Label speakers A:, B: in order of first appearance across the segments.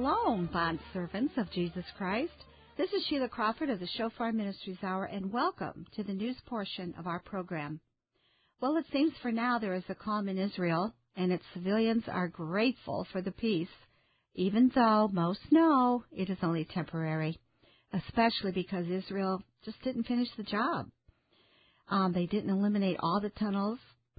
A: Shalom, bondservants of Jesus Christ. This is Sheila Crawford of the Shofar Ministries Hour, and welcome to the news portion of our program. Well, it seems for now there is a calm in Israel, and its civilians are grateful for the peace, even though most know it is only temporary, especially because Israel just didn't finish the job. They didn't eliminate all the tunnels,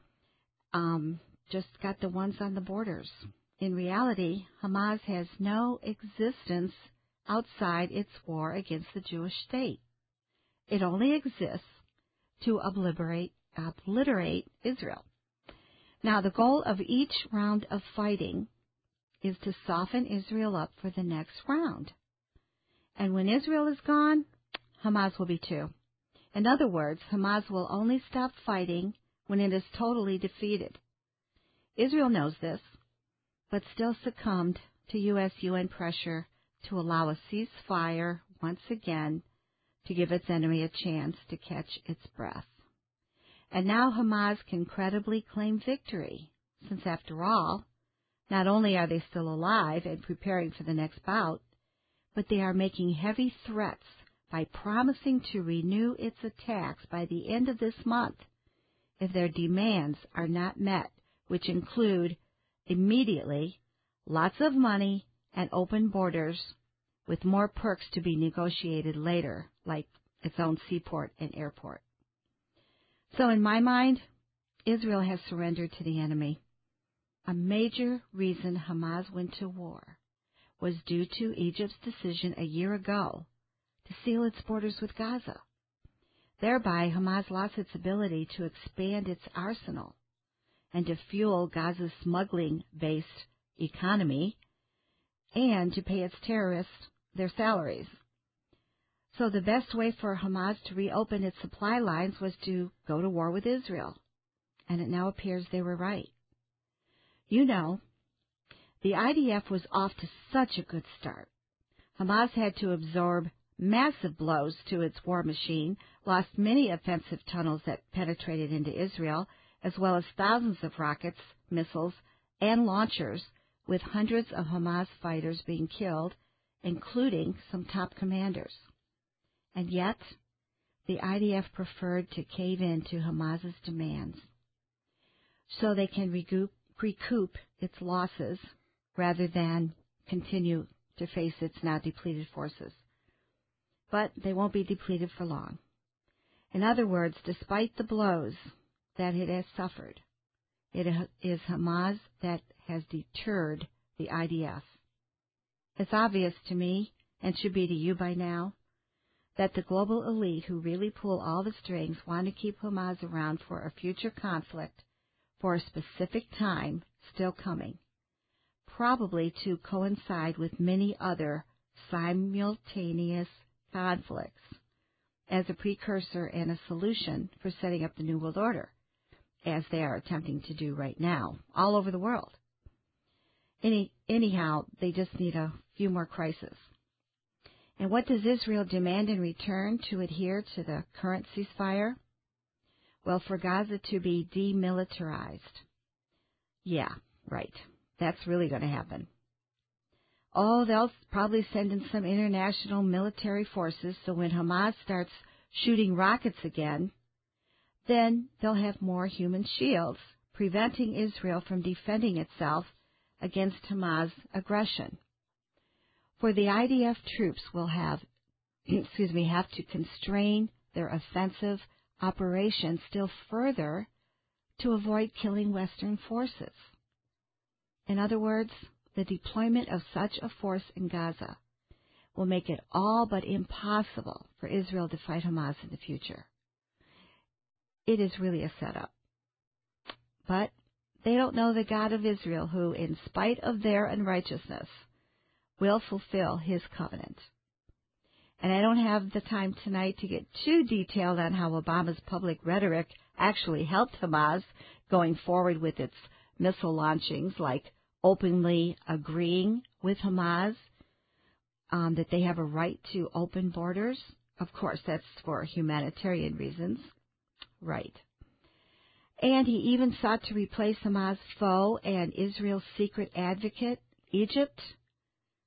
A: just got the ones on the borders. In reality, Hamas has no existence outside its war against the Jewish state. It only exists to obliterate Israel. Now, the goal of each round of fighting is to soften Israel up for the next round. And when Israel is gone, Hamas will be too. In other words, Hamas will only stop fighting when it is totally defeated. Israel knows this, but still succumbed to U.S.-UN pressure to allow a ceasefire once again to give its enemy a chance to catch its breath. And now Hamas can credibly claim victory, since after all, not only are they still alive and preparing for the next bout, but they are making heavy threats by promising to renew its attacks by the end of this month if their demands are not met, which include immediately lots of money and open borders with more perks to be negotiated later, like its own seaport and airport. So in my mind, Israel has surrendered to the enemy. A major reason Hamas went to war was due to Egypt's decision a year ago to seal its borders with Gaza. Thereby, Hamas lost its ability to expand its arsenal and to fuel Gaza's smuggling-based economy and to pay its terrorists their salaries. So the best way for Hamas to reopen its supply lines was to go to war with Israel, and it now appears they were right. You know, the IDF was off to such a good start. Hamas had to absorb massive blows to its war machine, lost many offensive tunnels that penetrated into Israel, as well as thousands of rockets, missiles, and launchers, with hundreds of Hamas fighters being killed, including some top commanders. And yet, the IDF preferred to cave in to Hamas's demands so they can recoup its losses rather than continue to face its now depleted forces. But they won't be depleted for long. In other words, despite the blows that it has suffered, it is Hamas that has deterred the IDF. It's obvious to me, and should be to you by now, that the global elite who really pull all the strings want to keep Hamas around for a future conflict for a specific time still coming, probably to coincide with many other simultaneous conflicts as a precursor and a solution for setting up the New World Order, as they are attempting to do right now, all over the world. Anyhow, they just need a few more crises. And what does Israel demand in return to adhere to the current ceasefire? Well, for Gaza to be demilitarized. Yeah, right. That's really going to happen. Oh, they'll probably send in some international military forces, so when Hamas starts shooting rockets again, then they'll have more human shields, preventing Israel from defending itself against Hamas aggression. For the IDF troops will have to constrain their offensive operations still further to avoid killing Western forces. In other words, the deployment of such a force in Gaza will make it all but impossible for Israel to fight Hamas in the future. It is really a setup. But they don't know the God of Israel who, in spite of their unrighteousness, will fulfill his covenant. And I don't have the time tonight to get too detailed on how Obama's public rhetoric actually helped Hamas going forward with its missile launchings, like openly agreeing with Hamas that they have a right to open borders. Of course, that's for humanitarian reasons. Right. And he even sought to replace Hamas' foe and Israel's secret advocate, Egypt.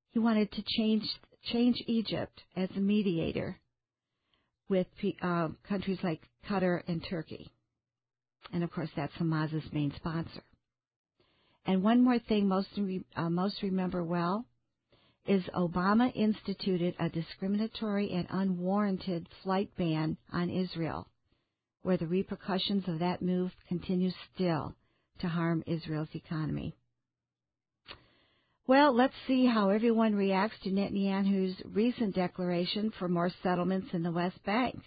A: He wanted to change Egypt as a mediator with countries like Qatar and Turkey. And, of course, that's Hamas's main sponsor. And one more thing most remember well is Obama instituted a discriminatory and unwarranted flight ban on Israel, where the repercussions of that move continue still to harm Israel's economy. Well, let's see how everyone reacts to Netanyahu's recent declaration for more settlements in the West Bank.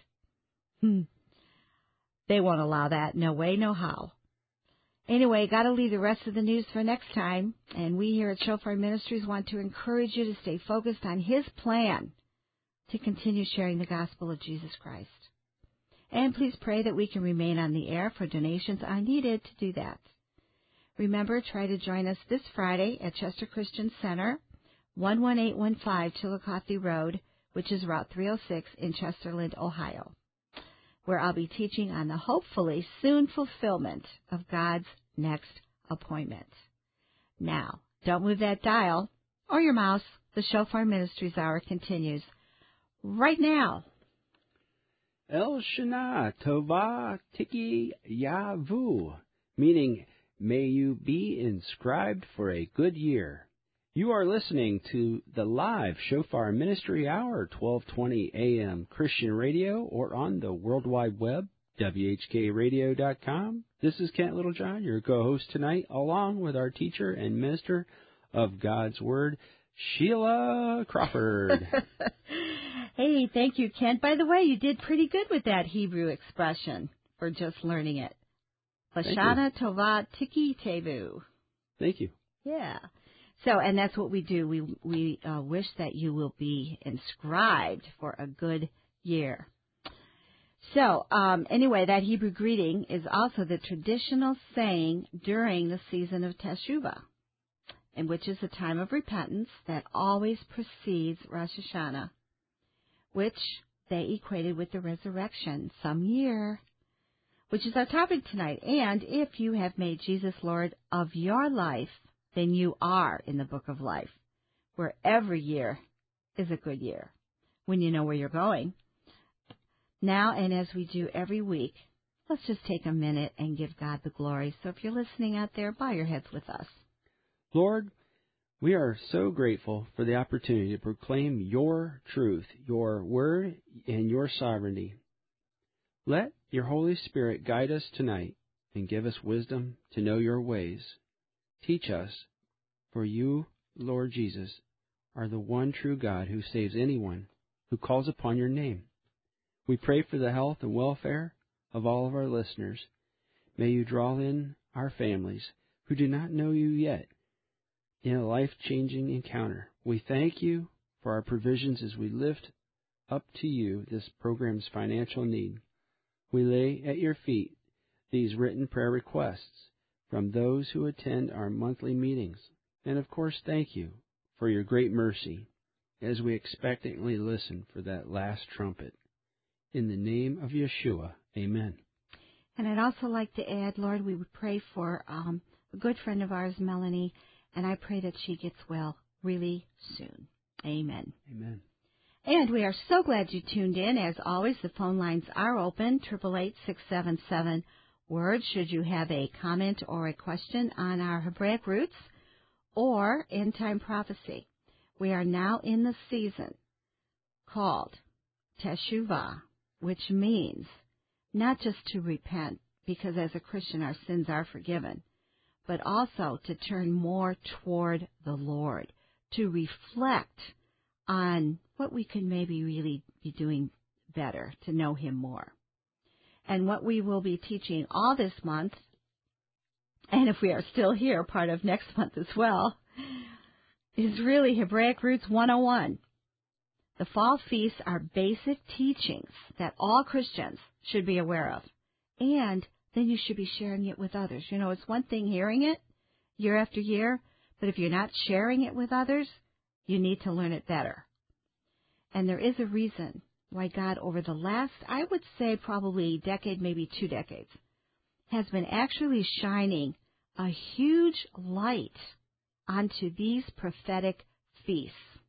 A: They won't allow that. No way, no how. Anyway, got to leave the rest of the news for next time, and we here at Shofar Ministries want to encourage you to stay focused on His plan to continue sharing the gospel of Jesus Christ. And please pray that we can remain on the air, for donations are needed to do that. Remember, try to join us this Friday at Chester Christian Center, 11815 Chillicothe Road, which is Route 306 in Chesterland, Ohio, where I'll be teaching on the hopefully soon fulfillment of God's next appointment. Now, don't move that dial or your mouse. The Shofar Ministries Hour continues right now.
B: El Shana Tova Tiki Yavu, meaning may you be inscribed for a good year. You are listening to the live Shofar Ministry Hour, 1220 a.m. Christian Radio, or on the World Wide Web, WHKRadio.com. This is Kent Littlejohn, your co-host tonight, along with our teacher and minister of God's Word, Sheila Crawford.
A: Hey, thank you, Kent. By the way, you did pretty good with that Hebrew expression for just learning it. Lashana Tova Tiki Tevu.
B: Thank you.
A: Yeah. So, and that's what we do. We wish that you will be inscribed for a good year. So, anyway, that Hebrew greeting is also the traditional saying during the season of Teshuvah, and which is a time of repentance that always precedes Rosh Hashanah, which they equated with the resurrection some year, which is our topic tonight. And if you have made Jesus Lord of your life, then you are in the book of life, where every year is a good year when you know where you're going. Now, and as we do every week, let's just take a minute and give God the glory. So if you're listening out there, bow your heads with us.
B: Lord, we are so grateful for the opportunity to proclaim your truth, your word, and your sovereignty. Let your Holy Spirit guide us tonight and give us wisdom to know your ways. Teach us, for you, Lord Jesus, are the one true God who saves anyone who calls upon your name. We pray for the health and welfare of all of our listeners. May you draw in our families who do not know you yet in a life-changing encounter. We thank you for our provisions as we lift up to you this program's financial need. We lay at your feet these written prayer requests from those who attend our monthly meetings. And of course, thank you for your great mercy as we expectantly listen for that last trumpet. In the name of Yeshua, amen.
A: And I'd also like to add, Lord, we would pray for a good friend of ours, Melanie, and I pray that she gets well really soon. Amen.
B: Amen.
A: And we are so glad you tuned in. As always, the phone lines are open, 888-677-WORD, should you have a comment or a question on our Hebraic roots or end-time prophecy. We are now in the season called Teshuvah, which means not just to repent, because as a Christian our sins are forgiven, but also to turn more toward the Lord, to reflect on what we could maybe really be doing better to know Him more. And what we will be teaching all this month, and if we are still here, part of next month as well, is really Hebraic Roots 101. The fall feasts are basic teachings that all Christians should be aware of, and then you should be sharing it with others. You know, it's one thing hearing it year after year, but if you're not sharing it with others, you need to learn it better. And there is a reason why God, over the last, I would say probably decade, maybe 2 decades, has been actually shining a huge light onto these prophetic feasts.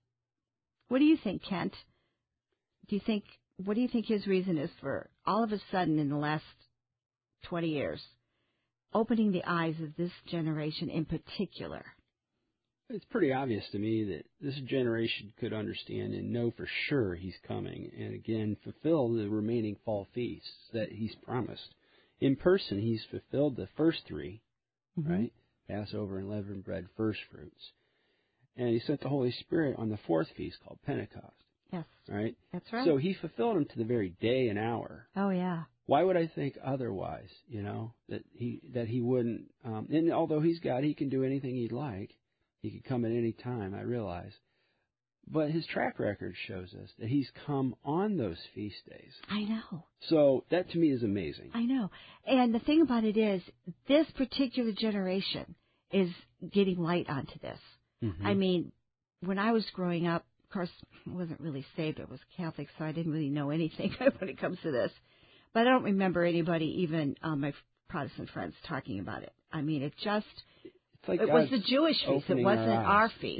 A: What do you think, Kent? What do you think his reason is for all of a sudden in the last 20 years opening the eyes of this generation in particular?
B: It's pretty obvious to me that this generation could understand and know for sure he's coming, and again fulfill the remaining fall feasts that he's promised. In person, he's fulfilled the first three, right? Passover and leavened bread, first fruits. And he sent the Holy Spirit on the fourth feast called Pentecost.
A: Yes.
B: Right?
A: That's right.
B: So he fulfilled them to the very day and hour.
A: Oh, yeah.
B: Why would I think otherwise, that he wouldn't, and although he's God, he can do anything he'd like. He could come at any time, I realize. But his track record shows us that he's come on those feast days.
A: I know.
B: So that to me is amazing.
A: I know. And the thing about it is, this particular generation is getting light onto this.
B: Mm-hmm.
A: I mean, when I was growing up, of course, I wasn't really saved. I was Catholic, so I didn't really know anything when it comes to this. But I don't remember anybody, even my Protestant friends, talking about it. I mean, it
B: like
A: was the Jewish feast. It wasn't our feast.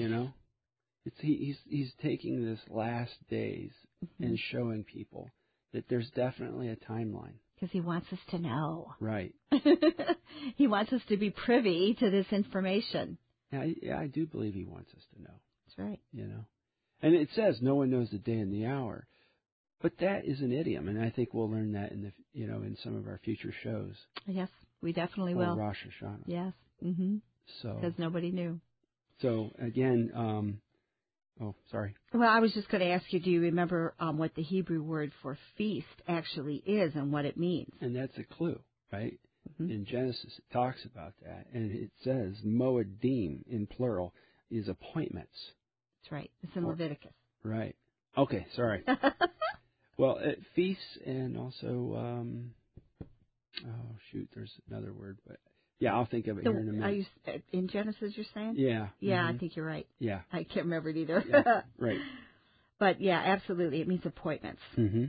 B: He's taking this last days and showing people that there's definitely a timeline.
A: Because he wants us to know.
B: Right.
A: He wants us to be privy to this information.
B: Yeah, I do believe he wants us to know.
A: That's right.
B: And it says no one knows the day and the hour. But that is an idiom, and I think we'll learn that in some of our future shows.
A: Yes, we definitely will.
B: Rosh Hashanah.
A: Yes. Mm-hmm.
B: So
A: because nobody knew.
B: So again, sorry.
A: Well, I was just going to ask you, do you remember what the Hebrew word for feast actually is and what it means?
B: And that's a clue, right? Mm-hmm. In Genesis, it talks about that, and it says Moedim in plural is appointments.
A: That's right. It's in Leviticus.
B: Right. Okay. Sorry. Well, feasts and also, there's another word, but yeah, I'll think of it here in a minute.
A: Are you in Genesis? You're saying?
B: Yeah.
A: Yeah,
B: mm-hmm.
A: I think you're right.
B: Yeah.
A: I can't remember it either.
B: Yeah, right.
A: But yeah, absolutely, it means appointments.
B: Mm-hmm.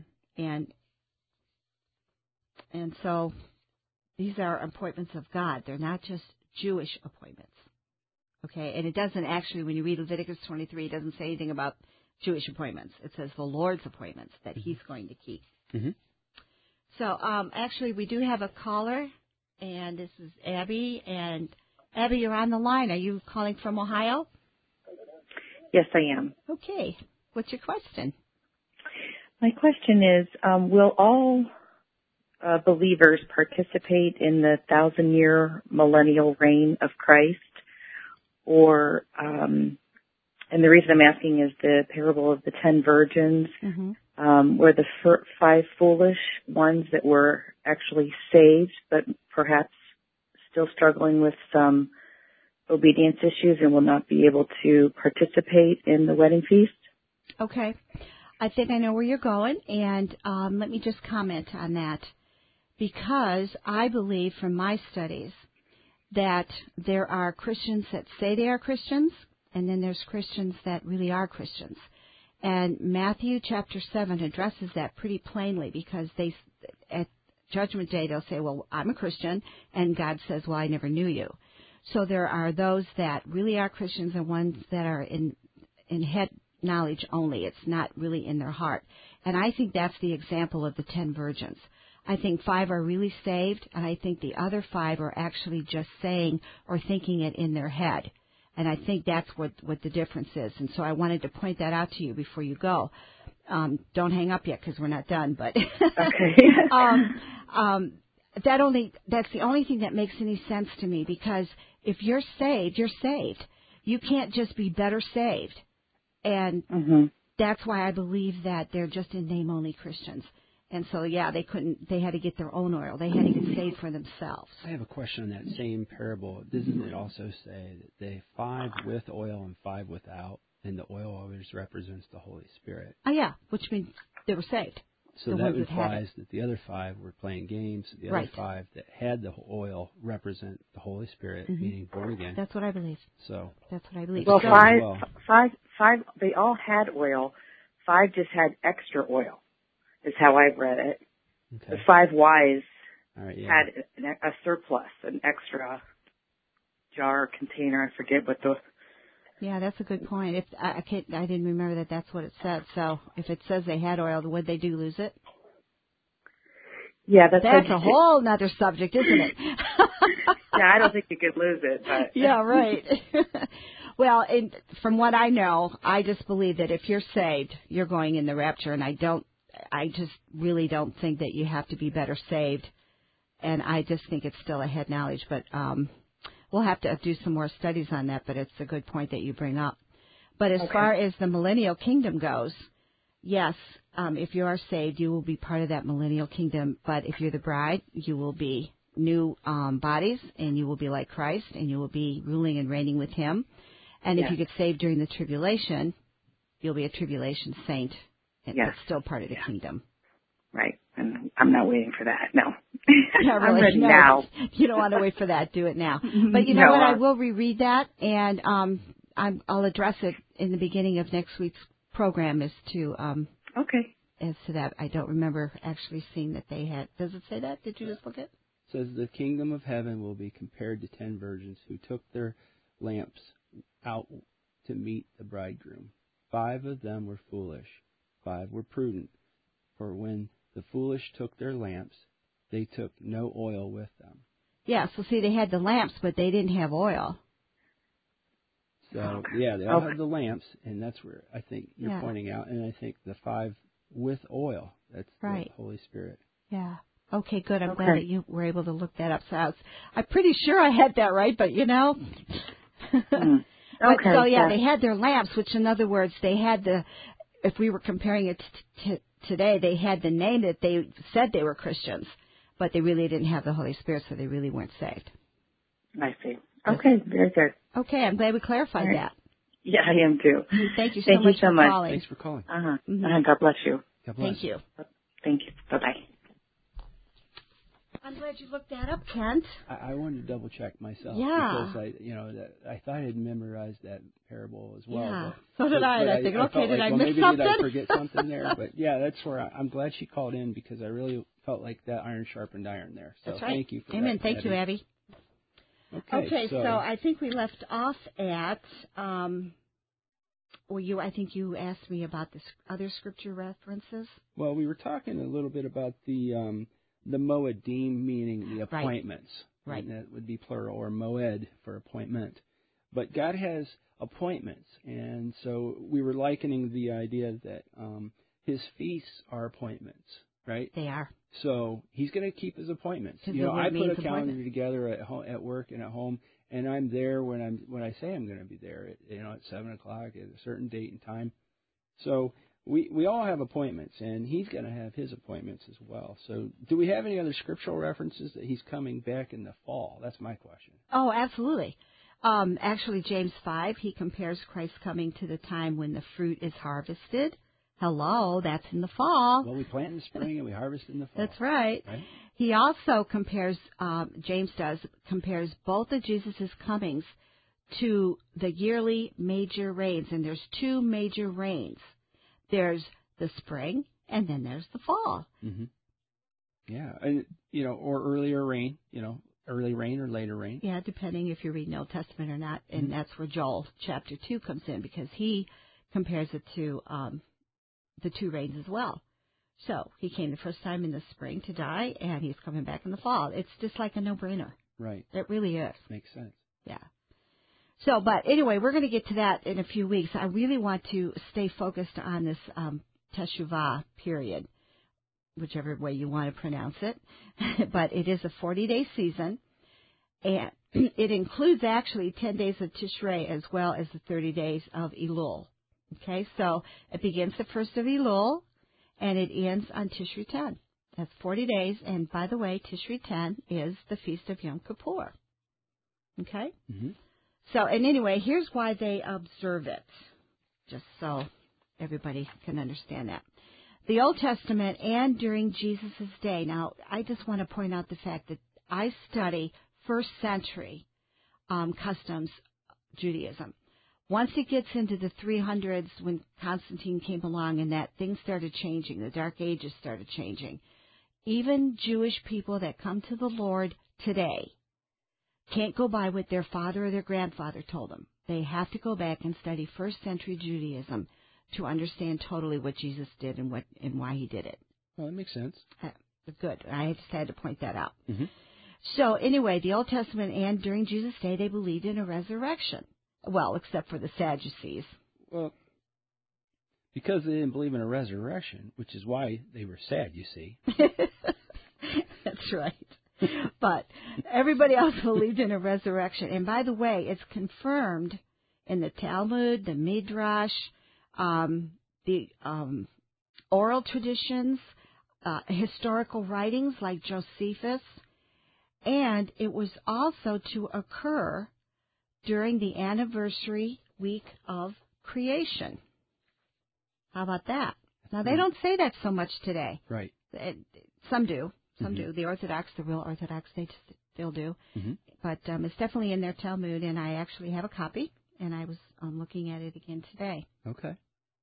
A: And so these are appointments of God. They're not just Jewish appointments. Okay, and it doesn't actually, when you read Leviticus 23, it doesn't say anything about Jewish appointments. It says the Lord's appointments that He's going to keep.
B: Mm-hmm.
A: So actually, we do have a caller, and this is Abby. And Abby, you're on the line. Are you calling from Ohio?
C: Yes, I am.
A: Okay. What's your question?
C: My question is, will all believers participate in the 1,000-year millennial reign of Christ? Or, and the reason I'm asking is the parable of the 10 virgins, were the 5 foolish ones that were actually saved, but perhaps still struggling with some obedience issues and will not be able to participate in the wedding feast?
A: Okay. I think I know where you're going, and let me just comment on that, because I believe from my studies that there are Christians that say they are Christians, and then there's Christians that really are Christians. And Matthew chapter 7 addresses that pretty plainly, because at Judgment Day they'll say, well, I'm a Christian, and God says, well, I never knew you. So there are those that really are Christians and ones that are in head knowledge only. It's not really in their heart. And I think that's the example of the 10 virgins. I think 5 are really saved, and I think the other 5 are actually just saying or thinking it in their head. And I think that's what the difference is. And so I wanted to point that out to you before you go. Don't hang up yet because we're not done. But
C: okay.
A: That's the only thing that makes any sense to me, because if you're saved, you're saved. You can't just be better saved. And that's why I believe that they're just in name only Christians. And so, yeah, they had to get their own oil. They had to get saved for themselves.
B: I have a question on that same parable. Doesn't it also say that they 5 with oil and 5 without, and the oil always represents the Holy Spirit?
A: Oh, yeah, which means they were saved.
B: So that implies that the other 5 were playing games. The other 5 that had the oil represent the Holy Spirit, meaning born again.
A: That's what I believe.
B: So
A: that's what I believe.
C: Well, five, they all had oil. 5 just had extra oil, is how I've read it. Okay. The 5 wise had a surplus, an extra jar, container. I forget what the
A: Yeah, that's a good point. If I didn't remember that that's what it said. So if it says they had oil, would they do lose it?
C: Yeah,
A: That's a whole nother subject, isn't it?
C: Yeah, I don't think you could lose it. But
A: yeah, right. Well, from what I know, I just believe that if you're saved, you're going in the rapture, and I just really don't think that you have to be better saved, and I just think it's still a head knowledge. But we'll have to do some more studies on that. But it's a good point that you bring up. But as far as the millennial kingdom goes, yes, if you are saved, you will be part of that millennial kingdom. But if you're the bride, you will be new bodies, and you will be like Christ, and you will be ruling and reigning with Him. And if you get saved during the tribulation, you'll be a tribulation saint, and it's still part of the kingdom.
C: Right, and I'm not waiting for that. No,
A: yeah, really,
C: I'm ready now.
A: You don't want to wait for that. Do it now. But you know what? I will reread that, and I'll address it in the beginning of next week's program as to as to that. I don't remember actually seeing that they had. Does it say that? Did you just look at it?
B: It says the kingdom of heaven will be compared to 10 virgins who took their lamps out to meet the bridegroom. 5 of them were foolish, 5 were prudent. For when the foolish took their lamps, they took no oil with them.
A: Yeah, so see, they had the lamps, but they didn't have oil.
B: So, yeah, they all had the lamps, and that's where I think you're pointing out. And I think the 5 with oil, that's the Holy Spirit.
A: Yeah. Okay, good. I'm glad that you were able to look that up. So I'm pretty sure I had that right, but you know. They had their lamps, which in other words, they had if we were comparing it to today, they had the name that they said they were Christians, but they really didn't have the Holy Spirit, so they really weren't saved.
C: I see. Okay, very good.
A: Okay, I'm glad we clarified that.
C: Yeah, I am too.
A: Thank you so much for calling.
B: Thanks for calling.
C: God bless you.
B: God bless.
A: Thank you.
C: Thank you. Bye-bye.
A: I'm glad you looked that up, Kent.
B: I wanted to double check myself because I thought I had memorized that parable as well.
A: Yeah,
B: but,
A: so did I. And I think, did I miss
B: maybe
A: something?
B: Did I forget something there? But yeah, that's where I'm glad she called in because I really felt like that iron sharpened iron there. So
A: that's right.
B: Thank you for
A: Amen.
B: that.
A: Thank you, Abby. Okay, so I think we left off at. I think you asked me about the other scripture references.
B: Well, we were talking a little bit about the moedim, meaning the appointments.
A: Right.
B: And that would be plural, or moed for appointment. But God has appointments, and so we were likening the idea that His feasts are appointments, right?
A: They are.
B: So He's going to keep His appointments. I put a calendar together at work and at home, and I'm there when I say I'm going to be there at 7:00 at a certain date and time. So we all have appointments, and He's going to have His appointments as well. So do we have any other scriptural references that He's coming back in the fall? That's my question.
A: Oh, absolutely. Actually, James 5, he compares Christ coming to the time when the fruit is harvested. Hello, that's in the fall.
B: Well, we plant in the spring and we harvest in the fall.
A: That's right. He also compares, James compares both of Jesus' comings to the yearly major rains. And there's 2 major rains. There's the spring, and then there's the fall.
B: Mm-hmm. Yeah, and or earlier rain, early rain or later rain.
A: Yeah, depending if you're reading Old Testament or not, and that's where Joel chapter 2 comes in because he compares it to the 2 rains as well. So he came the first time in the spring to die, and he's coming back in the fall. It's just like a no-brainer.
B: Right.
A: It really is.
B: Makes sense.
A: Yeah. So, but anyway, we're going to get to that in a few weeks. I really want to stay focused on this Teshuvah period, whichever way you want to pronounce it. But it is a 40-day season, and it includes actually 10 days of Tishrei as well as the 30 days of Elul. Okay, so it begins the 1st of Elul, and it ends on Tishri 10. That's 40 days, and by the way, Tishri 10 is the Feast of Yom Kippur. Okay?
B: Mm-hmm.
A: So, and anyway, here's why they observe it, just so everybody can understand that. The Old Testament and during Jesus' day. Now, I just want to point out the fact that I study first century customs Judaism. Once it gets into the 300s, when Constantine came along and that, things started changing. The Dark Ages started changing. Even Jewish people that come to the Lord today can't go by what their father or their grandfather told them. They have to go back and study first century Judaism to understand totally what Jesus did and why he did it.
B: Well, that makes sense.
A: Good. I just had to point that out.
B: Mm-hmm.
A: So anyway, the Old Testament and during Jesus' day, they believed in a resurrection. Well, except for the Sadducees.
B: Well, because they didn't believe in a resurrection, which is why they were sad, you see.
A: That's right. But everybody else believed in a resurrection. And by the way, it's confirmed in the Talmud, the Midrash, the oral traditions, historical writings like Josephus, and it was also to occur during the anniversary week of creation. How about that? Now, they don't say that so much today.
B: Right.
A: Some do. Some do. The Orthodox, the real Orthodox, they still do. Mm-hmm. But it's definitely in their Talmud, and I actually have a copy, and I was looking at it again today.
B: Okay.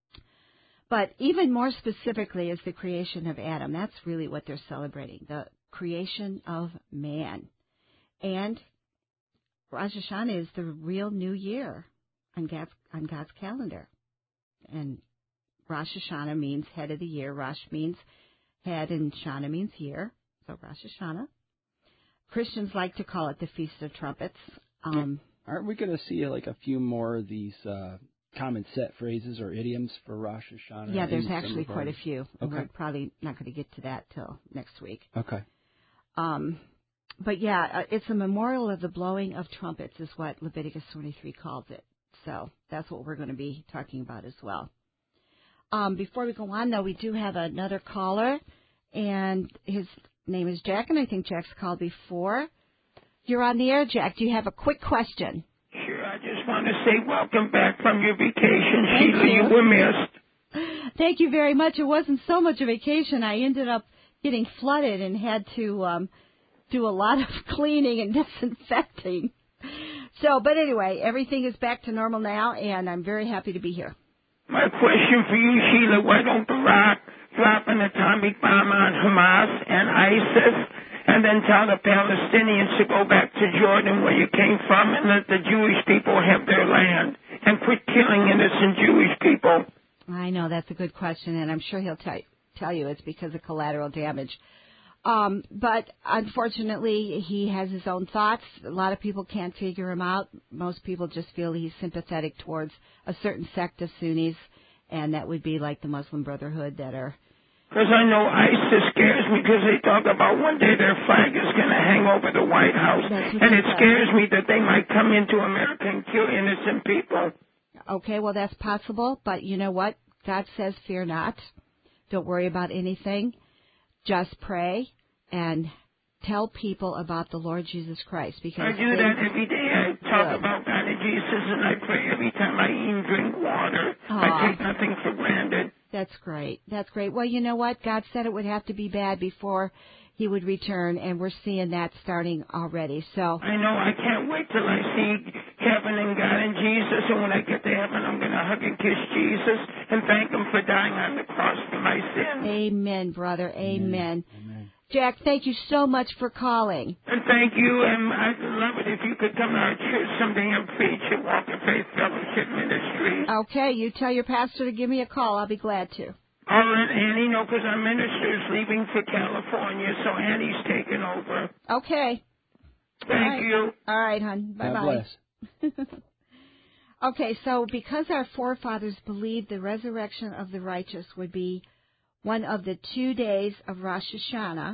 A: But even more specifically is the creation of Adam. That's really what they're celebrating, the creation of man. And Rosh Hashanah is the real new year on God's calendar. And Rosh Hashanah means head of the year. Rosh means head, and Shana means year. So Rosh Hashanah. Christians like to call it the Feast of Trumpets.
B: Aren't we going to see like a few more of these common set phrases or idioms for Rosh Hashanah?
A: Yeah, there's actually quite a few.
B: Okay.
A: We're probably not going to get to that till next week.
B: Okay.
A: But yeah, it's a memorial of the blowing of trumpets is what Leviticus 23 calls it. So that's what we're going to be talking about as well. Before we go on, though, we do have another caller, and his name is Jack, and I think Jack's called before. You're on the air, Jack. Do you have a quick question?
D: Sure. I just want to say welcome back from your vacation,
A: Thank
D: Sheila. You were missed.
A: Thank you very much. It wasn't so much a vacation. I ended up getting flooded and had to do a lot of cleaning and disinfecting. But anyway, everything is back to normal now, and I'm very happy to be here.
D: My question for you, Sheila, why don't Barack drop an atomic bomb on Hamas and ISIS and then tell the Palestinians to go back to Jordan where you came from and let the Jewish people have their land and quit killing innocent Jewish people?
A: I know, that's a good question, and I'm sure he'll tell you it's because of collateral damage. But unfortunately, he has his own thoughts. A lot of people can't figure him out. Most people just feel he's sympathetic towards a certain sect of Sunnis, and that would be like the Muslim Brotherhood that are...
D: Because I know ISIS scares me because they talk about one day their flag is going to hang over the White House. And it scares me that they might come into America and kill innocent people.
A: Okay, well, that's possible. But you know what? God says, fear not. Don't worry about anything. Just pray and tell people about the Lord Jesus Christ. Because
D: I do that every day. I talk about God and Jesus, and I pray every time I eat and drink water. I take nothing for granted.
A: That's great. That's great. Well, you know what? God said it would have to be bad before he would return, and we're seeing that starting already. So
D: I know. I can't wait till I see heaven and God and Jesus, and when I get to heaven, I'm going to hug and kiss Jesus and thank him for dying on the cross for my sins.
A: Amen, brother. Amen.
B: Amen.
A: Jack, thank you so much for calling.
D: And thank you, and I'd love it if you could come to our church someday and preach at Walk of Faith Fellowship Ministries.
A: Okay, you tell your pastor to give me a call. I'll be glad to.
D: All right, Annie, no, because our minister's leaving for California, so Annie's taking over.
A: Okay.
D: Thank you.
A: All right, hon. Bye-bye.
B: God bless.
A: Okay, so because our forefathers believed the resurrection of the righteous would be one of the 2 days of Rosh Hashanah,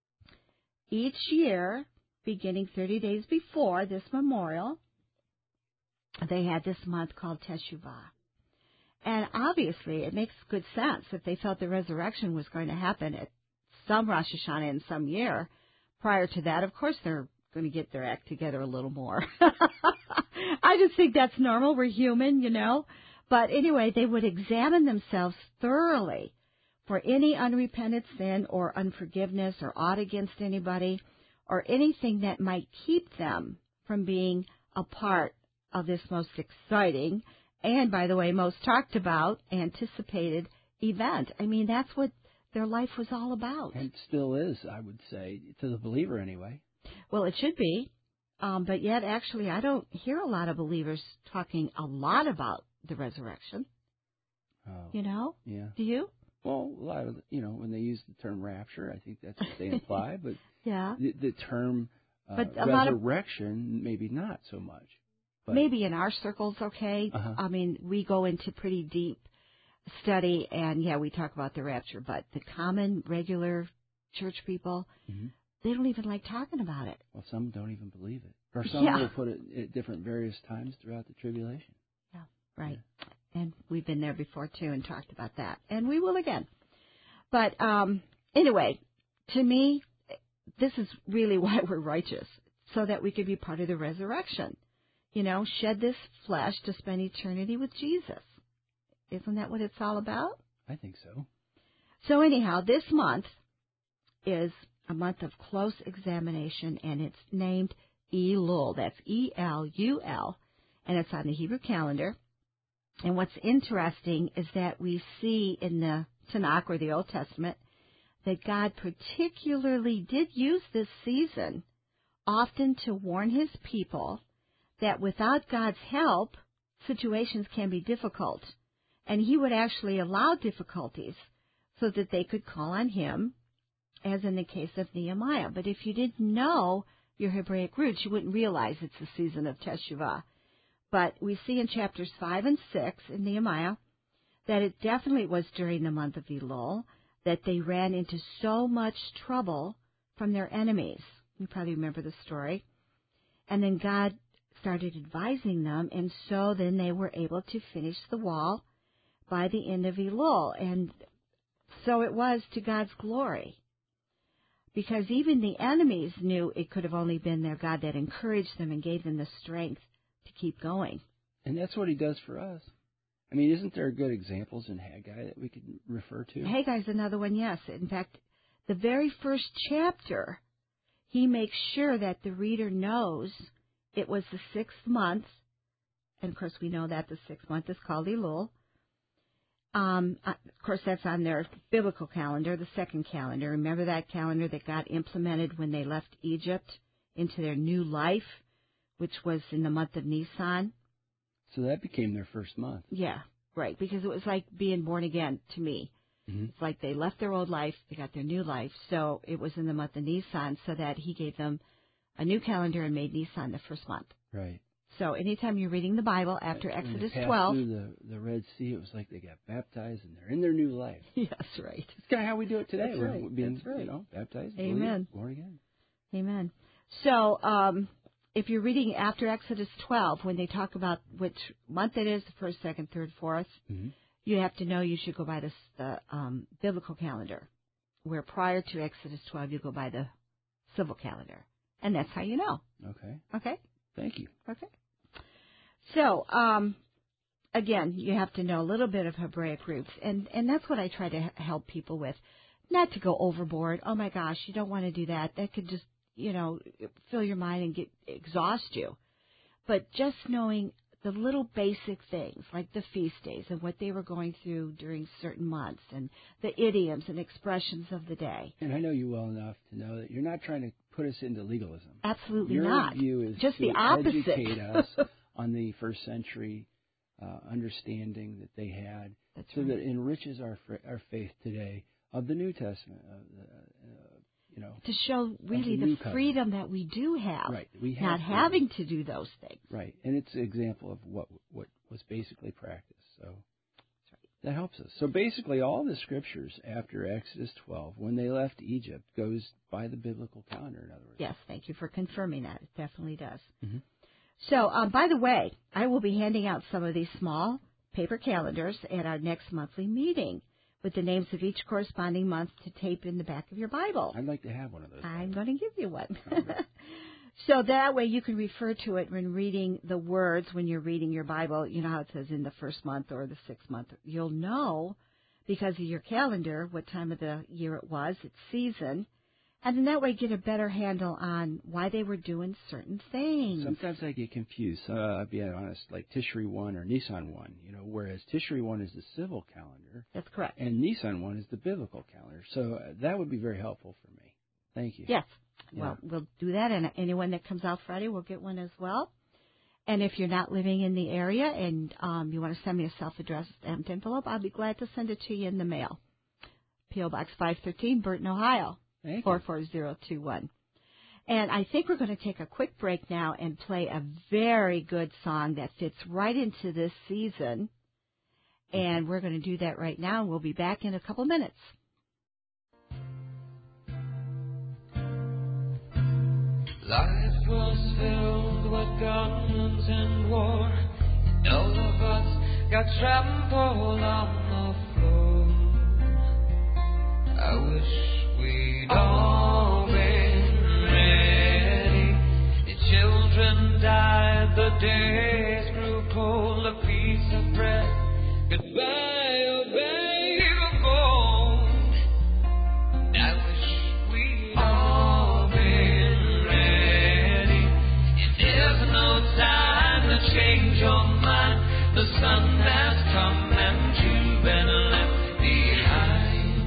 A: each year, beginning 30 days before this memorial, they had this month called Teshuvah. And obviously, it makes good sense if they felt the resurrection was going to happen at some Rosh Hashanah in some year. Prior to that, of course, they're going to get their act together a little more. I just think that's normal. We're human, you know. But anyway, they would examine themselves thoroughly for any unrepented sin or unforgiveness or ought against anybody or anything that might keep them from being a part of this most exciting and, by the way, most talked about, anticipated event. I mean, that's what their life was all about.
B: And it still is, I would say, to the believer anyway.
A: Well, it should be. But yet, actually, I don't hear a lot of believers talking a lot about the resurrection.
B: Oh,
A: You know?
B: yeah.
A: Do you?
B: Well, a lot of, when they use the term rapture, I think that's what they imply. But
A: Yeah.
B: the term
A: But a lot of
B: resurrection, maybe not so much. But,
A: maybe in our circles, okay.
B: Uh-huh.
A: I mean, we go into pretty deep study, and yeah, we talk about the rapture. But the common, regular church people,
B: mm-hmm.
A: they don't even like talking about it.
B: Well, some don't even believe it, or some will put it at different various times throughout the tribulation.
A: Yeah, right.
B: Yeah.
A: And we've been there before too, and talked about that, and we will again. But anyway, to me, this is really why we're righteous, so that we could be part of the resurrection. Shed this flesh to spend eternity with Jesus. Isn't that what it's all about?
B: I think so.
A: So anyhow, this month is a month of close examination, and it's named Elul. That's E-L-U-L, and it's on the Hebrew calendar. And what's interesting is that we see in the Tanakh, or the Old Testament, that God particularly did use this season often to warn his people that without God's help, situations can be difficult. And he would actually allow difficulties so that they could call on him, as in the case of Nehemiah. But if you didn't know your Hebraic roots, you wouldn't realize it's the season of Teshuvah. But we see in chapters 5 and 6 in Nehemiah that it definitely was during the month of Elul that they ran into so much trouble from their enemies. You probably remember the story. And then God started advising them, and so then they were able to finish the wall by the end of Elul. And so it was to God's glory. Because even the enemies knew it could have only been their God that encouraged them and gave them the strength to keep going.
B: And that's what he does for us. I mean, isn't there good examples in Haggai that we could refer to?
A: Haggai's another one, yes. In fact, the very first chapter, he makes sure that the reader knows it was the 6th month. And, of course, we know that the 6th month is called Elul. Of course, that's on their biblical calendar, the second calendar. Remember that calendar that God implemented when they left Egypt into their new life, which was in the month of Nisan?
B: So that became their first month.
A: Yeah, right, because it was like being born again to me.
B: Mm-hmm.
A: It's like they left their old life, they got their new life. So it was in the month of Nisan, so that he gave them a new calendar and made Nisan the first month.
B: Right.
A: So anytime you're reading the Bible after
B: When
A: Exodus
B: they passed
A: 12.
B: through the Red Sea, it was like they got baptized and they're in their new life.
A: Yes, right.
B: It's kind of how we do it today.
A: That's
B: We're
A: right.
B: being,
A: That's right.
B: baptized,
A: Amen.
B: believed, born again.
A: Amen. So if you're reading after Exodus 12, when they talk about which month it is, the first, second, third, fourth,
B: Mm-hmm.
A: you have to know you should go by the biblical calendar, where prior to Exodus 12, you go by the civil calendar. And that's how you know.
B: Okay.
A: Okay?
B: Thank you.
A: Okay. So, again, you have to know a little bit of Hebraic roots, and that's what I try to help people with. Not to go overboard. Oh, my gosh, you don't want to do that. That could just, fill your mind and exhaust you. But just knowing the little basic things, like the feast days and what they were going through during certain months, and the idioms and expressions of the day.
B: And I know you well enough to know that you're not trying to put us into legalism.
A: Absolutely
B: Your
A: not.
B: view is
A: just
B: to
A: the opposite.
B: educate us on the first century understanding that they had,
A: That's
B: so
A: right.
B: that it enriches our faith today of the New Testament,
A: to show really
B: the new
A: the freedom that we do have,
B: right? We have
A: not
B: freedom.
A: having to do those things.
B: Right, and it's an example of what was basically practiced. So that helps us. So basically, all the scriptures after Exodus 12, when they left Egypt, goes by the biblical calendar. In other words.
A: Yes, thank you for confirming that. It definitely does.
B: Mm-hmm.
A: So, by the way, I will be handing out some of these small paper calendars at our next monthly meeting, with the names of each corresponding month to tape in the back of your Bible.
B: I'd like to have one of those.
A: I'm going to give you one.
B: Okay.
A: So that way you can refer to it when reading the words, when you're reading your Bible. You know how it says in the first month or the 6th month. You'll know, because of your calendar, what time of the year it was, its season. And then that way get a better handle on why they were doing certain things.
B: Sometimes I get confused. I'll be honest, like Tishri 1 or Nisan 1, whereas Tishri 1 is the civil calendar.
A: That's correct.
B: And Nisan 1 is the biblical calendar. So that would be very helpful for me. Thank you.
A: Yes. Well, we'll do that, and anyone that comes out Friday will get one as well. And if you're not living in the area and you want to send me a self-addressed stamped envelope, I'll be glad to send it to you in the mail. P.O. Box 513, Burton, Ohio, 44021. And I think we're going to take a quick break now and play a very good song that fits right into this season. And we're going to do that right now, and we'll be back in a couple minutes.
E: Life was filled with guns and war, and all of us got trampled on the floor. I wish we'd all been ready. The children died, the days grew cold, a piece of bread, goodbye, a bag of gold. I wish we'd all been ready. There's no time to change your mind. The sun has come and you've been left behind.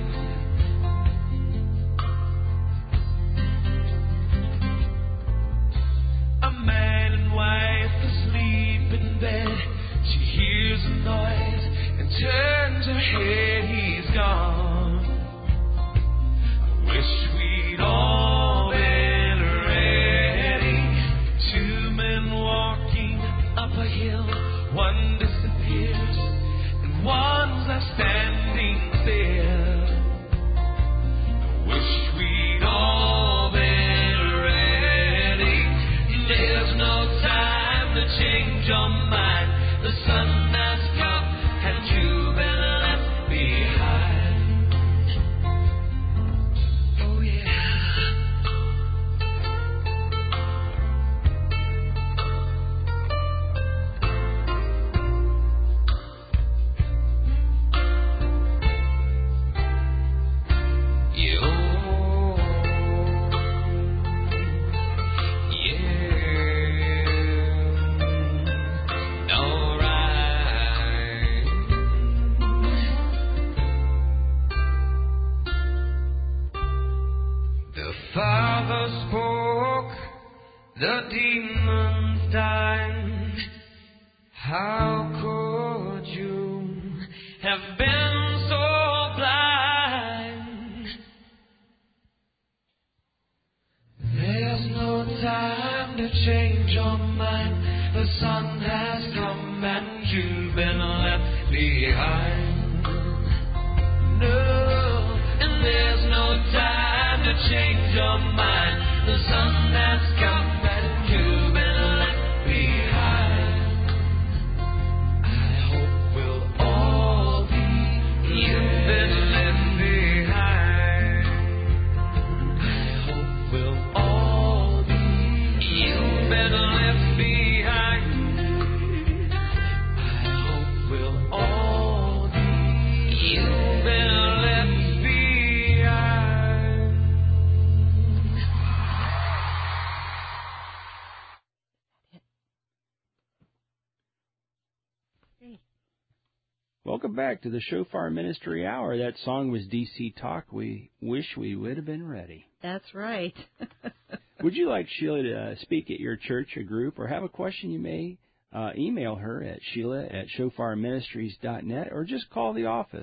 E: A man and wife asleep in bed. She hears a noise and turns her head. He's gone. I wish we'd all been ready. Two men walking up a hill. One disappears and one's left standing still. I wish we'd all been ready. There's no time to change your mind. The sun has come and you've been left behind. Oh yeah. The Father spoke, the demons died. How could you have been so blind? There's no time to change your mind. The sun has come and you've been left behind. No, and there's no time to change your mind. The sun has come and you've been left behind. I hope we'll all be. You've been left behind. I hope we'll all be. You've been left behind. I hope we'll all be. You've been left behind.
B: Welcome back to the Shofar Ministry Hour. That song was DC Talk. We wish we would have been ready.
A: That's right.
B: Would you like Sheila to speak at your church or group, or have a question? You may email her at sheila@shofarministries.net, or just call the office,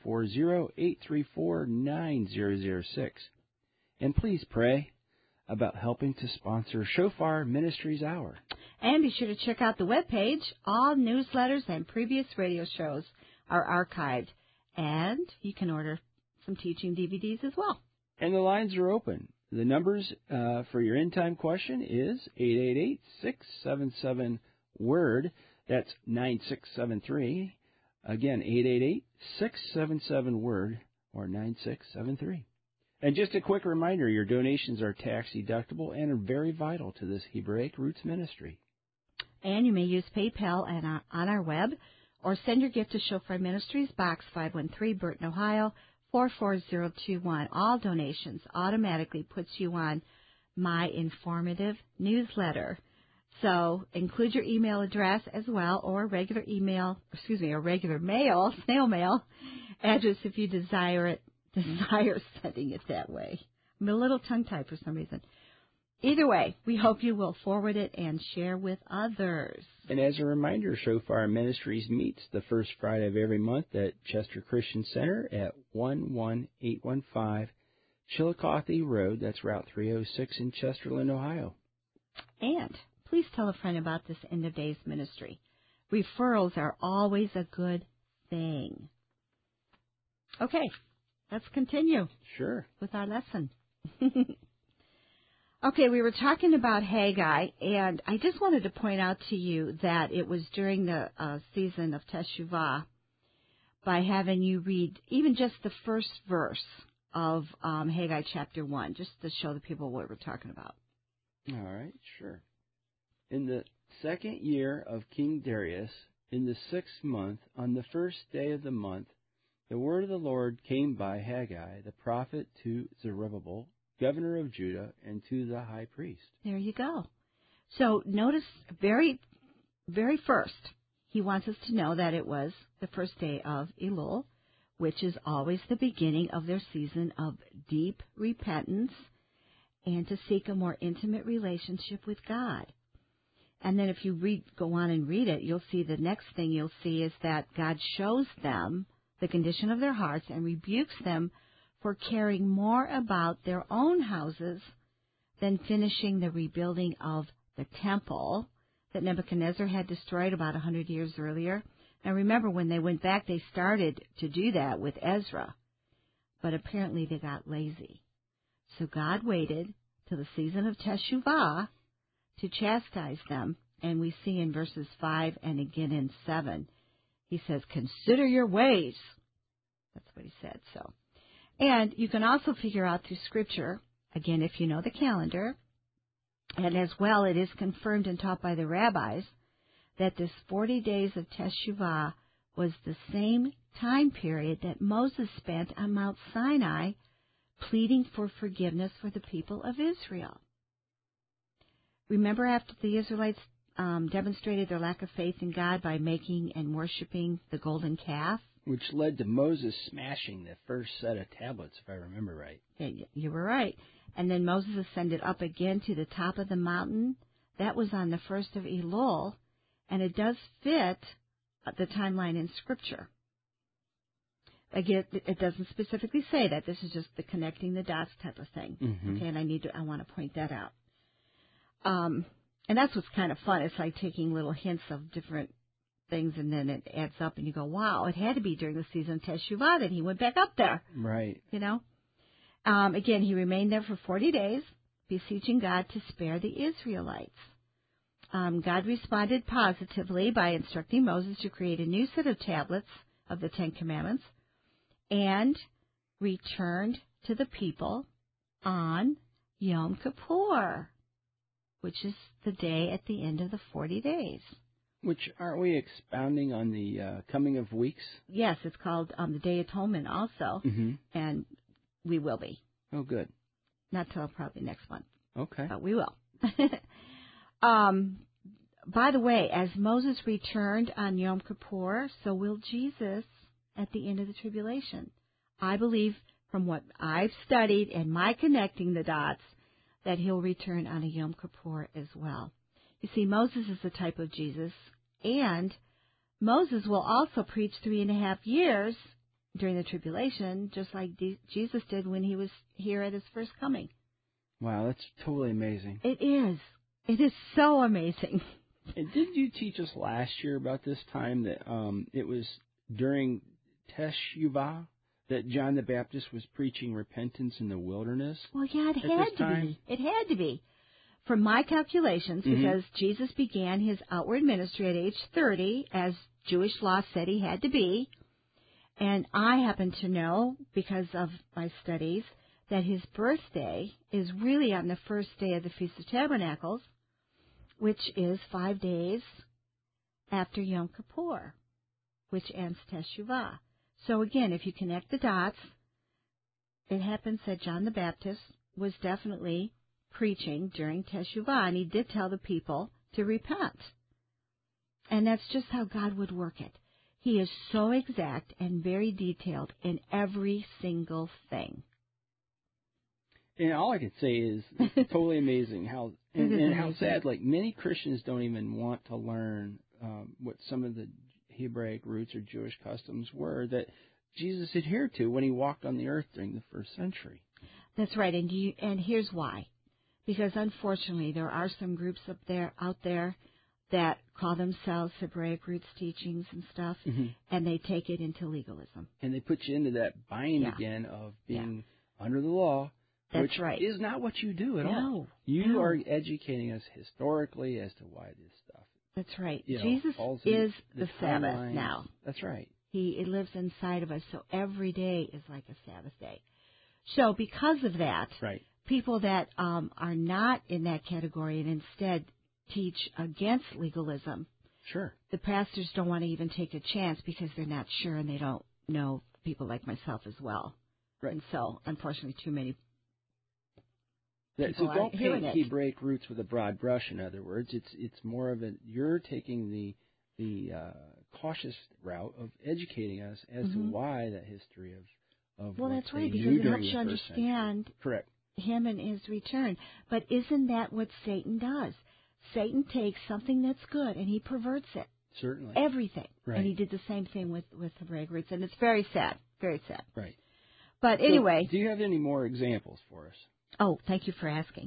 B: 440-834-9006. And please pray about helping to sponsor Shofar Ministries Hour.
A: And be sure to check out the webpage. All newsletters and previous radio shows are archived. And you can order some teaching DVDs as well.
B: And the lines are open. The numbers for your end-time question is 888-677-WORD. That's 9673. Again, 888-677-WORD or 9673. And just a quick reminder, your donations are tax-deductible and are very vital to this Hebraic Roots ministry.
A: And you may use PayPal on our web, or send your gift to Shofar Ministries, Box 513, Burton, Ohio, 44021. All donations automatically puts you on my informative newsletter. So include your email address as well, or regular mail, snail mail address if you desire sending it that way. I'm a little tongue-tied for some reason. Either way, we hope you will forward it and share with others.
B: And as a reminder, Shofar Ministries meets the first Friday of every month at Chester Christian Center at 11815 Chillicothe Road. That's Route 306 in Chesterland, Ohio.
A: And please tell a friend about this End of Days ministry. Referrals are always a good thing. Okay, let's continue.
B: Sure.
A: With our lesson. Okay, we were talking about Haggai, and I just wanted to point out to you that it was during the season of Teshuvah by having you read even just the first verse of Haggai chapter 1, just to show the people what we're talking about.
B: All right, sure. In the second year of King Darius, in the 6th month, on the first day of the month, the word of the Lord came by Haggai, the prophet, to Zerubbabel, governor of Judah, and to the high priest.
A: There you go. So notice very, very first, he wants us to know that it was the first day of Elul, which is always the beginning of their season of deep repentance and to seek a more intimate relationship with God. And then if you go on and read it, you'll see the next thing you'll see is that God shows them the condition of their hearts and rebukes them for caring more about their own houses than finishing the rebuilding of the temple that Nebuchadnezzar had destroyed about 100 years earlier. Now remember, when they went back, they started to do that with Ezra, but apparently they got lazy. So God waited till the season of Teshuvah to chastise them, and we see in verses 5 and again in 7, he says, "Consider your ways." That's what he said, so. And you can also figure out through Scripture, again, if you know the calendar, and as well it is confirmed and taught by the rabbis, that this 40 days of Teshuvah was the same time period that Moses spent on Mount Sinai pleading for forgiveness for the people of Israel. Remember after the Israelites demonstrated their lack of faith in God by making and worshiping the golden calf?
B: Which led to Moses smashing the first set of tablets, if I remember right.
A: Yeah, you were right. And then Moses ascended up again to the top of the mountain. That was on the first of Elul, and it does fit the timeline in Scripture. Again, it doesn't specifically say that. This is just the connecting the dots type of thing.
B: Mm-hmm.
A: Okay, and I want to point that out. And that's what's kind of fun. It's like taking little hints of different things, and then it adds up, and you go, wow, it had to be during the season of Teshuvah that he went back up there.
B: Right.
A: You know? Again, he remained there for 40 days, beseeching God to spare the Israelites. God responded positively by instructing Moses to create a new set of tablets of the Ten Commandments and returned to the people on Yom Kippur, which is the day at the end of the 40 days.
B: Which, aren't we expounding on the coming of weeks?
A: Yes, it's called the Day of Atonement also, and we will be.
B: Oh, good.
A: Not till probably next month.
B: Okay.
A: But we will. By the way, as Moses returned on Yom Kippur, so will Jesus at the end of the tribulation. I believe, from what I've studied and my connecting the dots, that he'll return on a Yom Kippur as well. You see, Moses is the type of Jesus, and Moses will also preach 3.5 years during the tribulation, just like Jesus did when he was here at his first coming.
B: Wow, that's totally amazing.
A: It is. It is so amazing.
B: And did you teach us last year about this time that it was during Teshuvah that John the Baptist was preaching repentance in the wilderness?
A: Well, yeah, it had to be. It had to be. From my calculations, because Jesus began his outward ministry at age 30, as Jewish law said he had to be, and I happen to know, because of my studies, that his birthday is really on the first day of the Feast of Tabernacles, which is 5 days after Yom Kippur, which ends Teshuvah. So again, if you connect the dots, it happens that John the Baptist was definitely preaching during Teshuvah, and he did tell the people to repent. And that's just how God would work it. He is so exact and very detailed in every single thing.
B: And all I can say is it's totally amazing how and how
A: amazing.
B: sad. Like many Christians don't even want to learn what some of the Hebraic roots or Jewish customs were that Jesus adhered to when he walked on the earth during the first century.
A: That's right, and here's why. Because unfortunately, there are some groups out there that call themselves Hebraic roots teachings and stuff, and they take it into legalism.
B: And they put you into that bind again of being under the law, which is not what you do at all. You are educating us historically as to why this stuff.
A: That's right.
B: You know,
A: Jesus is the Sabbath
B: timelines.
A: now.
B: That's right.
A: He lives inside of us, so every day is like a Sabbath day. So because of that, people that are not in that category and instead teach against legalism, the pastors don't want to even take a chance because they're not sure and they don't know people like myself as well. Right. And so, unfortunately, too many people
B: so don't paint
A: it.
B: Hebraic roots with a broad brush. In other words, it's more of you're taking the cautious route of educating us as to why that history of
A: well,
B: what
A: that's
B: they
A: right,
B: knew
A: because it
B: during
A: helps you
B: the first
A: understand
B: century.
A: him and his return. But isn't that what Satan does? Satan takes something that's good and he perverts it.
B: Certainly.
A: Everything.
B: Right.
A: And he did the same thing with Hebraic roots, and it's very sad. Very sad.
B: Right.
A: But anyway.
B: So, do you have any more examples for us?
A: Oh, thank you for asking.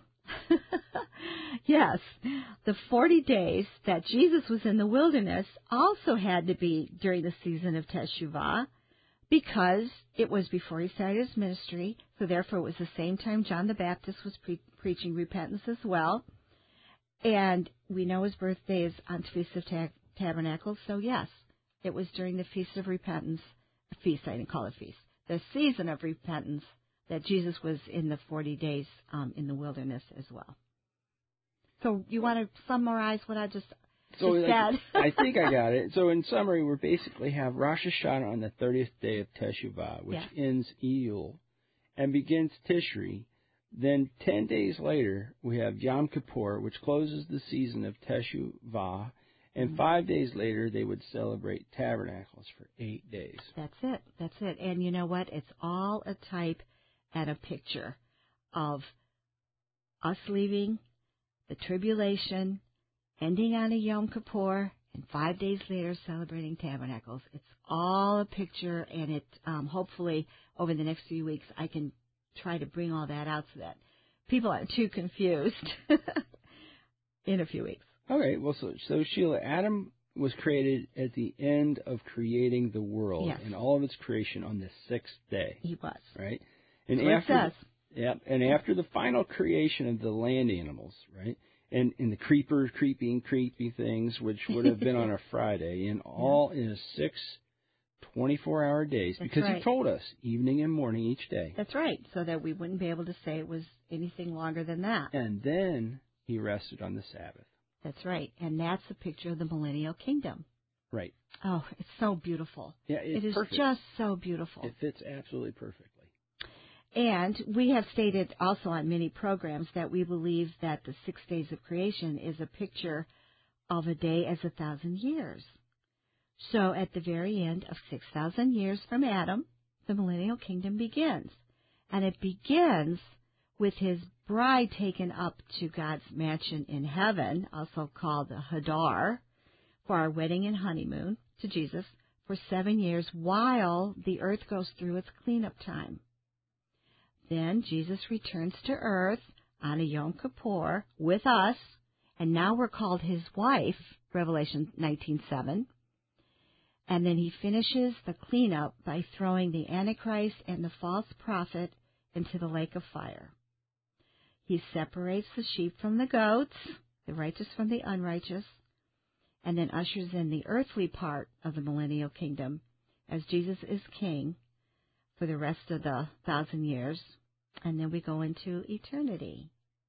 A: Yes. The 40 days that Jesus was in the wilderness also had to be during the season of Teshuvah because it was before he started his ministry, so therefore it was the same time John the Baptist was preaching repentance as well. And we know his birthday is on the Feast of Tabernacles, so yes, it was during the Feast of Repentance, I didn't call it a feast, the season of repentance that Jesus was in the 40 days in the wilderness as well. So you want to summarize what I just said?
B: I think I got it. So in summary, we basically have Rosh Hashanah on the 30th day of Teshuvah, which ends Elul and begins Tishri. Then 10 days later, we have Yom Kippur, which closes the season of Teshuvah. And 5 days later, they would celebrate Tabernacles for 8 days.
A: That's it. And you know what? It's all a type and a picture of us leaving the tribulation, ending on a Yom Kippur, and 5 days later celebrating Tabernacles. It's all a picture, and it hopefully over the next few weeks I can try to bring all that out so that people aren't too confused in a few weeks.
B: Okay, well, so Sheila, Adam was created at the end of creating the world and all of its creation on the sixth day.
A: He was.
B: Right? And after the final creation of the land animals, right? And the creeping things, which would have been on a Friday, and all in a 6 24-hour days, because he told us evening and morning each day.
A: That's right, so that we wouldn't be able to say it was anything longer than that.
B: And then he rested on the Sabbath.
A: That's right, and that's a picture of the millennial kingdom.
B: Right.
A: Oh, it's so beautiful.
B: Yeah, it's
A: perfect.
B: It is
A: just so beautiful.
B: It fits absolutely perfectly.
A: And we have stated also on many programs that we believe that the 6 days of creation is a picture of a day as 1,000 years. So at the very end of 6,000 years from Adam, the millennial kingdom begins. And it begins with his bride taken up to God's mansion in heaven, also called the Hadar, for our wedding and honeymoon to Jesus for 7 years while the earth goes through its cleanup time. Then Jesus returns to earth on a Yom Kippur with us, and now we're called his wife, Revelation 19:7. And then he finishes the cleanup by throwing the Antichrist and the false prophet into the lake of fire. He separates the sheep from the goats, the righteous from the unrighteous, and then ushers in the earthly part of the millennial kingdom as Jesus is king for the rest of the 1,000 years, and then we go into eternity.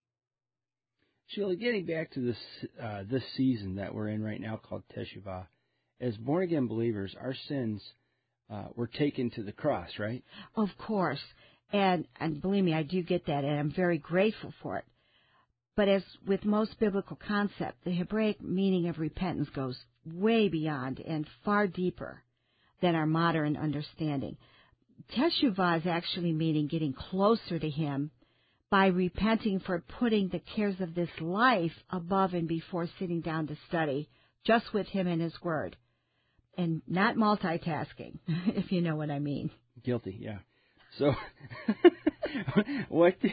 B: Sheila, getting back to this season that we're in right now called Teshuvah, as born-again believers, our sins were taken to the cross, right?
A: Of course. And believe me, I do get that, and I'm very grateful for it. But as with most biblical concepts, the Hebraic meaning of repentance goes way beyond and far deeper than our modern understanding. Teshuvah is actually meaning getting closer to him by repenting for putting the cares of this life above and before sitting down to study, just with Him and His Word, and not multitasking, if you know what I mean.
B: Guilty, yeah. So, what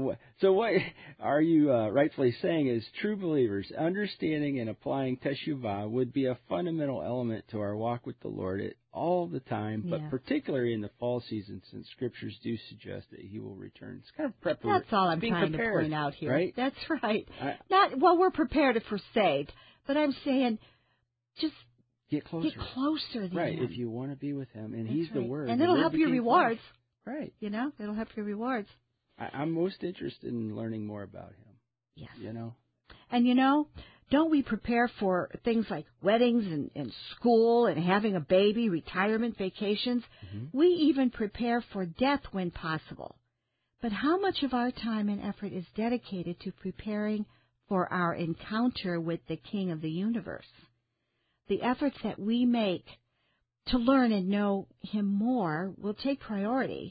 B: are you rightfully saying is true believers understanding and applying Teshuvah would be a fundamental element to our walk with the Lord all the time, but particularly in the fall season, since Scriptures do suggest that He will return. It's kind of preparation.
A: That's all I'm trying to point out here. Right? That's right. We're prepared if we're saved, but I'm saying just
B: get closer.
A: Get closer to
B: Right,
A: Him.
B: If you want to be with Him, and He's the Word.
A: And it'll help your rewards.
B: Right.
A: You know, it'll help your rewards.
B: I'm most interested in learning more about Him.
A: Yes.
B: You know?
A: And you know, don't we prepare for things like weddings and school and having a baby, retirement, vacations? Mm-hmm. We even prepare for death when possible. But how much of our time and effort is dedicated to preparing for our encounter with the King of the universe? The efforts that we make to learn and know Him more will take priority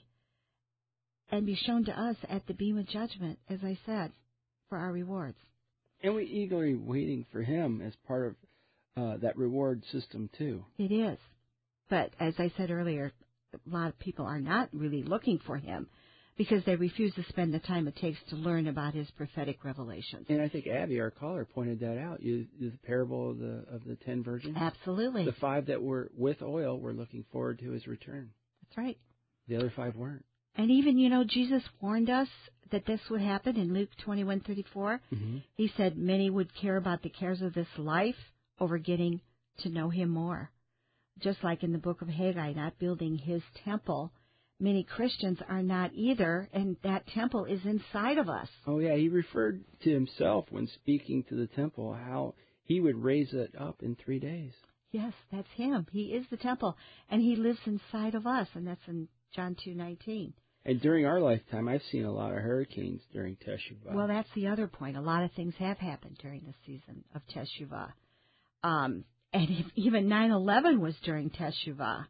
A: and be shown to us at the beam of judgment, as I said, for our rewards.
B: And we're eagerly waiting for Him as part of that reward system, too.
A: It is. But as I said earlier, a lot of people are not really looking for Him because they refuse to spend the time it takes to learn about His prophetic revelations.
B: And I think Abby, our caller, pointed that out. The parable of the 10 virgins.
A: Absolutely.
B: The 5 that were with oil were looking forward to His return.
A: That's right.
B: The other 5 weren't.
A: And even, you know, Jesus warned us that this would happen in Luke 21:34. Mm-hmm. He said many would care about the cares of this life over getting to know Him more. Just like in the book of Haggai, not building His temple, many Christians are not either, and that temple is inside of us.
B: Oh, yeah, He referred to Himself when speaking to the temple, how He would raise it up in 3 days.
A: Yes, that's Him. He is the temple, and He lives inside of us, and that's in John 2:19.
B: And during our lifetime, I've seen a lot of hurricanes during Teshuvah.
A: Well, that's the other point. A lot of things have happened during the season of Teshuvah. And even 9/11 was during Teshuvah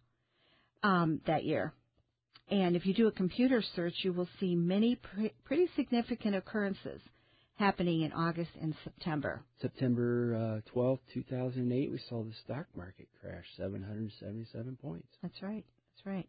A: that year. And if you do a computer search, you will see many pretty significant occurrences happening in August and September.
B: September 12, 2008, we saw the stock market crash, 777 points.
A: That's right. That's right.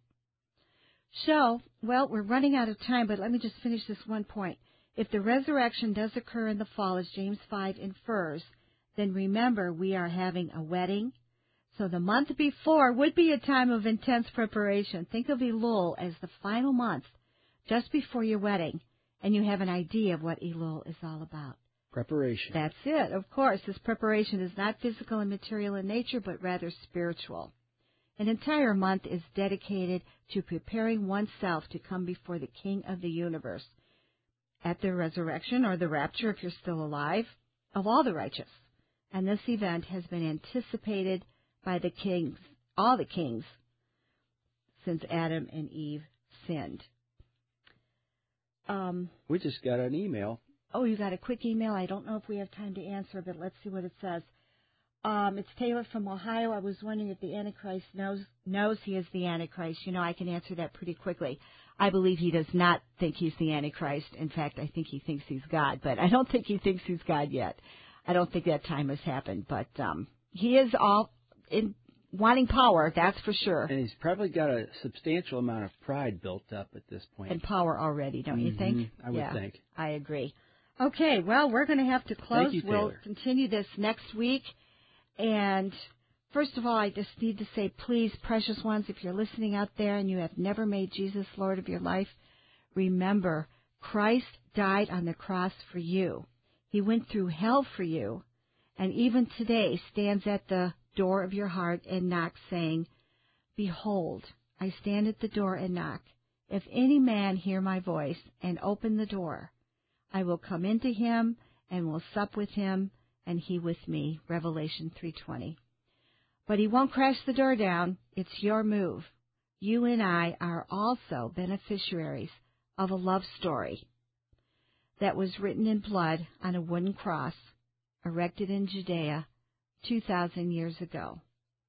A: So, well, we're running out of time, but let me just finish this one point. If the resurrection does occur in the fall, as James 5 infers, then remember we are having a wedding. So the month before would be a time of intense preparation. Think of Elul as the final month, just before your wedding, and you have an idea of what Elul is all about.
B: Preparation.
A: That's it, of course. This preparation is not physical and material in nature, but rather spiritual. An entire month is dedicated to preparing oneself to come before the King of the universe at the resurrection or the rapture, if you're still alive, of all the righteous. And this event has been anticipated by the kings, all the kings, since Adam and Eve sinned.
B: We just got an email.
A: Oh, you got a quick email? I don't know if we have time to answer, but let's see what it says. It's Taylor from Ohio. I was wondering if the Antichrist knows he is the Antichrist. You know, I can answer that pretty quickly. I believe he does not think he's the Antichrist. In fact, I think he thinks he's God, but I don't think he thinks he's God yet. I don't think that time has happened, but he is all in wanting power, that's for sure.
B: And he's probably got a substantial amount of pride built up at this point.
A: And power already, don't you think?
B: I would think.
A: I agree. Okay, well, we're going to have to close.
B: Thank you, Taylor.
A: We'll continue this next week. And first of all, I just need to say, please, precious ones, if you're listening out there and you have never made Jesus Lord of your life, remember, Christ died on the cross for you. He went through hell for you, and even today stands at the door of your heart and knocks, saying, Behold, I stand at the door and knock. If any man hear my voice and open the door, I will come into him and will sup with him, and he with me. Revelation 3:20. But he won't crash the door down. It's your move. You and I are also beneficiaries of a love story that was written in blood on a wooden cross erected in Judea 2,000 years ago.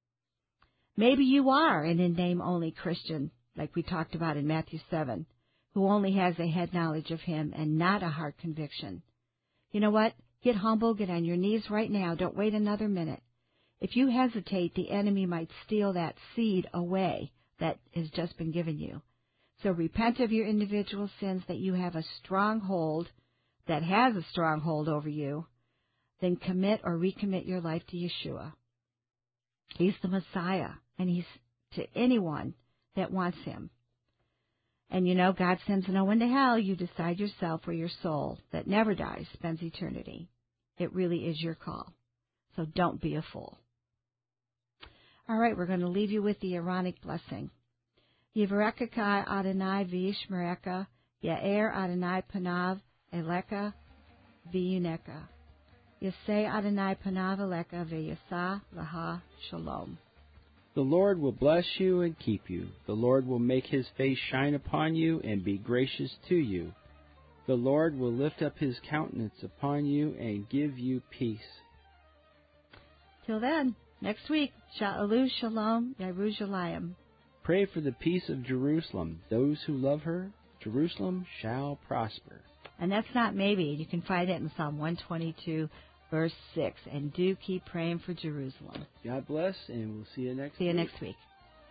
A: Maybe you are an in-name-only Christian, like we talked about in Matthew 7, who who only has a head knowledge of him and not a heart conviction. You know what? Get humble, get on your knees right now. Don't wait another minute. If you hesitate, the enemy might steal that seed away that has just been given you. So repent of your individual sins that you have a stronghold, that has a stronghold over you. Then commit or recommit your life to Yeshua. He's the Messiah, and he's to anyone that wants him. And you know, God sends no one to hell. You decide yourself where your soul, that never dies, spends eternity. It really is your call. So don't be a fool. All right, we're going to leave you with the Aaronic blessing. Yivarecha Adonai v'yishmerecha, Ya'er Adonai panav elecha v'yuneka. Yaseh Adonai panav elecha v'yasah laha shalom.
B: The Lord will bless you and keep you. The Lord will make his face shine upon you and be gracious to you. The Lord will lift up his countenance upon you and give you peace.
A: Till then, next week, Sha'alu Shalom Yerushalayim.
B: Pray for the peace of Jerusalem. Those who love her, Jerusalem shall prosper.
A: And that's not maybe. You can find it in Psalm 122, verse 6. And do keep praying for Jerusalem.
B: God bless, and we'll see you next week.
A: See you next week.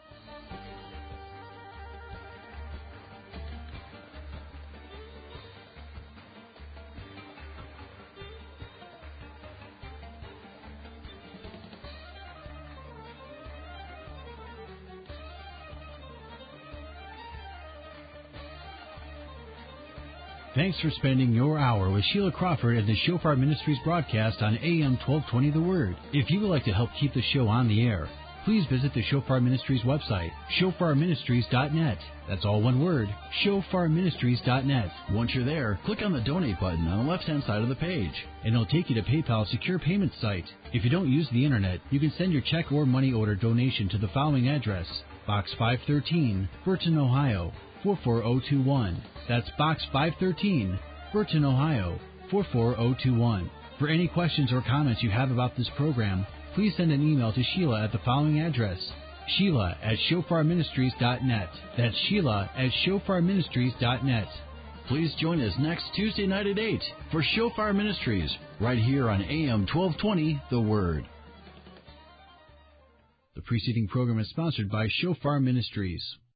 F: Thanks for spending your hour with Sheila Crawford and the Shofar Ministries broadcast on AM 1220 The Word. If you would like to help keep the show on the air, please visit the Shofar Ministries website, shofarministries.net. That's all one word, shofarministries.net. Once you're there, click on the donate button on the left-hand side of the page, and it'll take you to PayPal's secure payment site. If you don't use the internet, you can send your check or money order donation to the following address: Box 513, Burton, Ohio 44021. That's Box 513, Burton, Ohio 44021. For any questions or comments you have about this program, please send an email to Sheila at the following address: Sheila@shofarministries.net. That's Sheila@shofarministries.net. Please join us next Tuesday night at 8 for Shofar Ministries, right here on AM 1220 The Word. The preceding program is sponsored by Shofar Ministries.